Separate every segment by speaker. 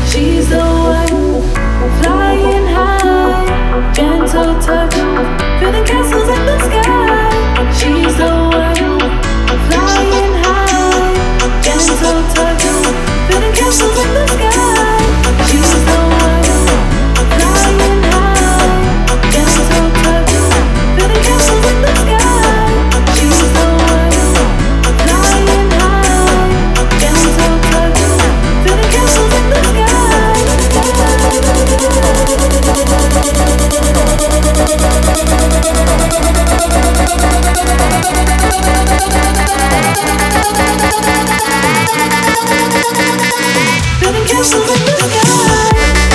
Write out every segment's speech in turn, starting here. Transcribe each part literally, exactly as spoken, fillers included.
Speaker 1: She's the one flying high, gentle touch, building castles in the sky. She's the one flying high, gentle touch, building castles in the sky. She's the one flying high, gentle touch, building castles in the sky. She's the one flying high, gentle touch, building castles in the sky. Building castles in the sky.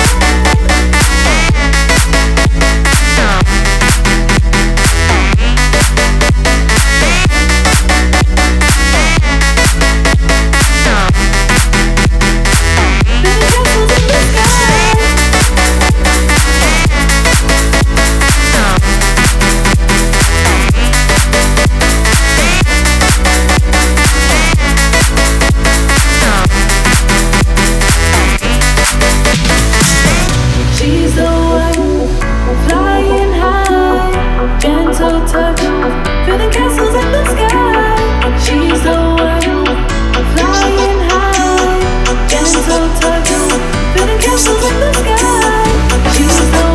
Speaker 1: She's the one flying high, gentle touch, building castles in the sky. She's the one flying high, gentle touch, building castles in the sky. She's the